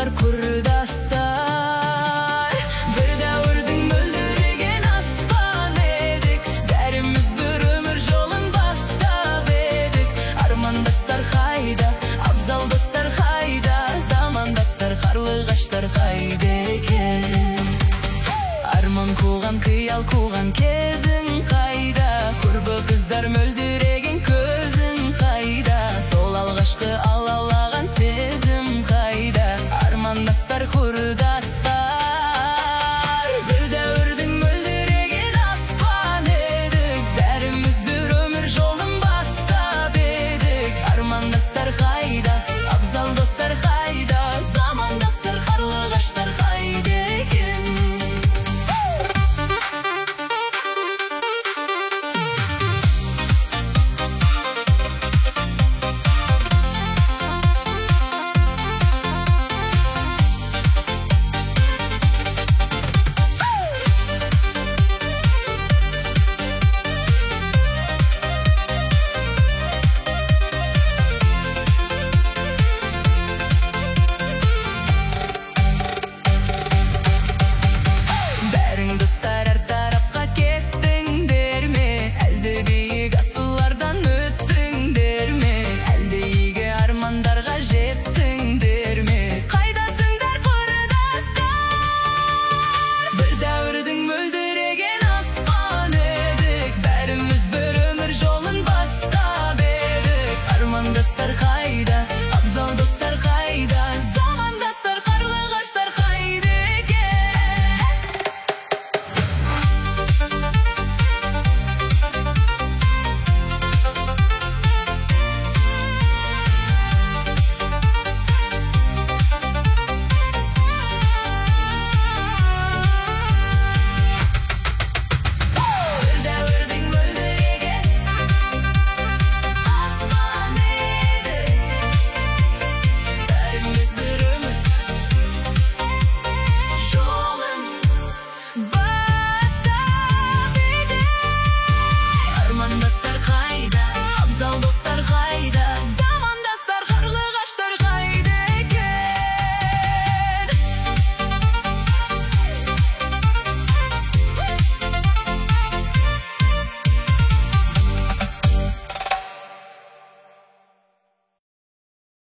замандастар, құрдастар. Бір дәуірдің мөлдіреген аспан едік, бәріміз бір өмір жолын бастап едік. Армандастар қайда, абзал достар қайда, замандастар, қарлығаштар қайда екен? Арман қуған, қиял қуған кезің қайда? Құрбы қыздар мөлдіреген көзің қайда? Сол алғашқы алаулаған сезім қайда? Армандастар,